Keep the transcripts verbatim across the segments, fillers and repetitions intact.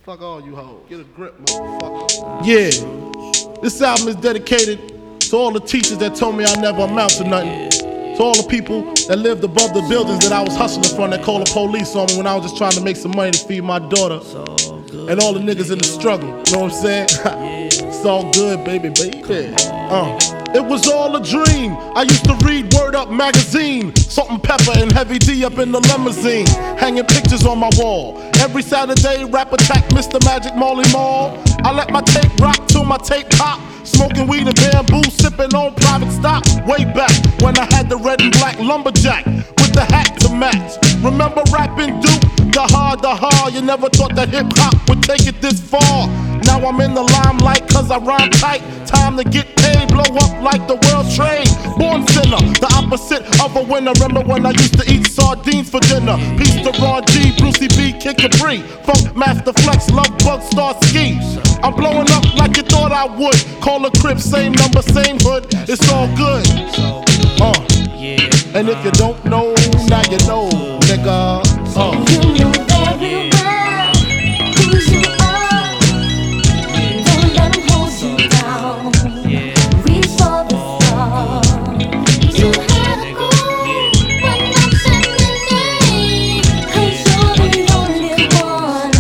Fuck all you hoes. Get a grip, motherfucker. Yeah. This album is dedicated to all the teachers that told me I never amount to nothing. To all the people that lived above the buildings that I was hustling from that called the police on me when I was just trying to make some money to feed my daughter. And all the niggas in the struggle. You know what I'm saying? It's all good, baby, baby. Uh. It was all a dream. I used to read Word Up magazine, Salt-N-Pepa and Heavy D up in the limousine, hanging pictures on my wall. Every Saturday, rap attack, Mister Magic Marley Marl. I let my tape rock till my tape pop. Smoking weed and bamboo, sipping on private stock. Way back when I had the red and black lumberjack with the hat to match. Remember rapping Duke? The hard, the hard. You never thought that hip hop would take it this far. Now I'm in the limelight cause I rhyme tight. Time to get paid, blow up like the world trade. Born sinner, the opposite of a winner. Remember when I used to eat sardines for dinner? Peace to Ron G, Brucey B, Kid Capri, Funk Master Flex, Love Bug, Star Ski. I'm blowing up like you thought I would. Call a crib, same number, same hood. It's all good. Uh. And if you don't know, now you know, nigga. Uh. You know very well who you are. Don't let them hold you down. Reach for the stars. You had a goal, but not suddenly. Cause you're the only one.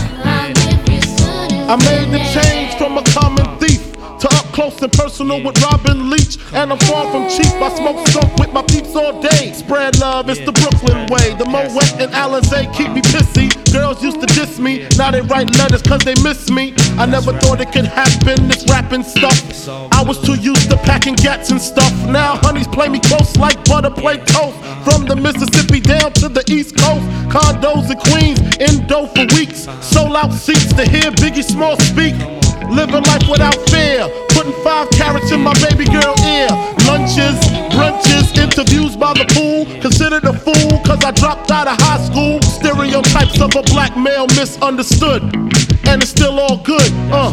I made the change from a common thief to up close and personal with Robin Leach. And I'm far from cheap, I smoke skunk with my peeps all day. Spread love, it's the Brooklyn way. The Moet and Alizé keep me pissy. Girls used to diss me, now they write letters cause they miss me. I never thought it could happen, this rapping stuff. I was too used to packing gats and stuff. Now honeys play me close like butter play toast. From the Mississippi down to the East Coast. Condos in Queens, in dough for weeks. Sold out seats to hear Biggie Small speak. Living life without fear, putting five carats in my baby girl ear. Lunches, brunches, interviews by the pool. Considered a fool cause I dropped out of high school. Stereotypes of a black male misunderstood. And it's still all good, uh.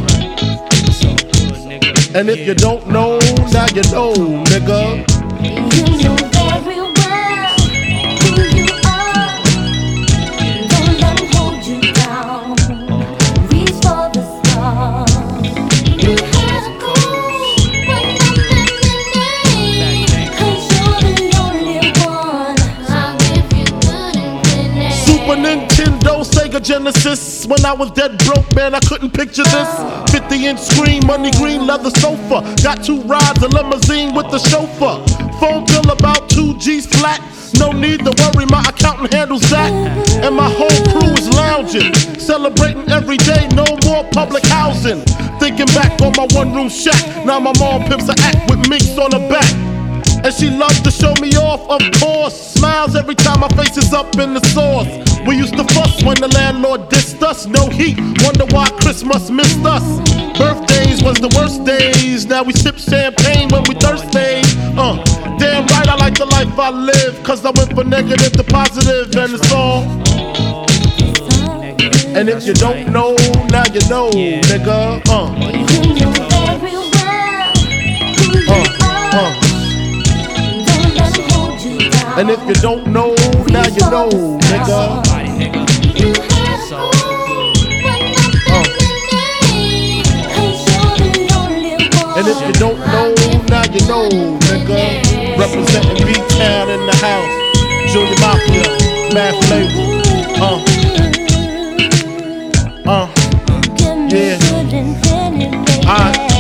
And if you don't know, now you know, nigga. You know very well who you are. Don't let them hold you down. Reach for the stars. You had a goal, but not suddenly. Cause you're the only one. I'll give you good and plenty. Super Nintendo, Sega Genesis. When I was dead broke, man, I couldn't picture this. fifty inch screen, money green, leather sofa. Got two rides, a limousine with the chauffeur. Phone bill about two G's flat. No need to worry, my accountant handles that. And my whole crew is lounging, celebrating every day, no more public housing. Thinking back on my one room shack. Now my mom pimps a act with minks on her back. And she loves to show me off, of course. Smiles every time my face is up in the sauce. We used to fuss when the landlord dissed us. No heat, wonder why Christmas missed us. Birthdays was the worst days. Now we sip champagne when we thirsty. Uh, damn right I like the life I live. Cause I went from negative to positive and it's all. And if you don't know, now you know, nigga. Uh, You know very well who you uh, are. uh. Don't let them hold you down. And if you don't know, now you know, nigga. You had a goal, but not suddenly. Cause you're the only one. And if you don't know, now you know, nigga. Representing B-Town in the house. Junior Mafia, Mad Flavor. Uh, uh, Give me yeah. good and plenty, baby. Alright.